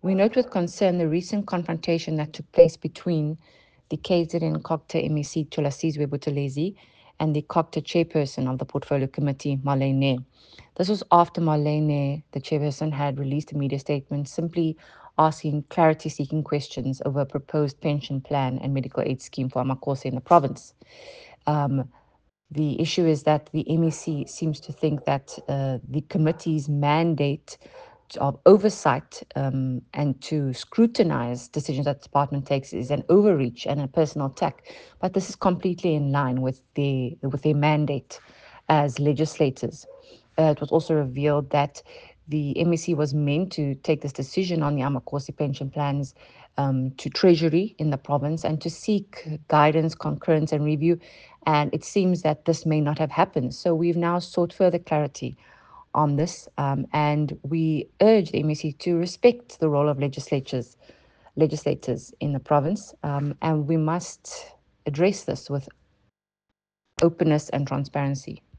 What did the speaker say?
We note with concern the recent confrontation that took place between the KZN COGTA MEC Thulasizwe Buthelezi and the COGTA chairperson of the Portfolio Committee, Marlene. This was after Marlene, the chairperson, had released a media statement simply asking clarity-seeking questions over a proposed pension plan and medical aid scheme for Amakosi in the province. Um, the issue is that the MEC seems to think that the committee's mandate of oversight and to scrutinize decisions that the department takes is an overreach and a personal attack. But this is completely in line with their mandate as legislators. It was also revealed that the MEC was meant to take this decision on the Amakosi pension plans to Treasury in the province and to seek guidance, concurrence, and review. And it seems that this may not have happened. So we've now sought further clarity on this, and we urge the MEC to respect the role of legislators in the province, and we must address this with openness and transparency.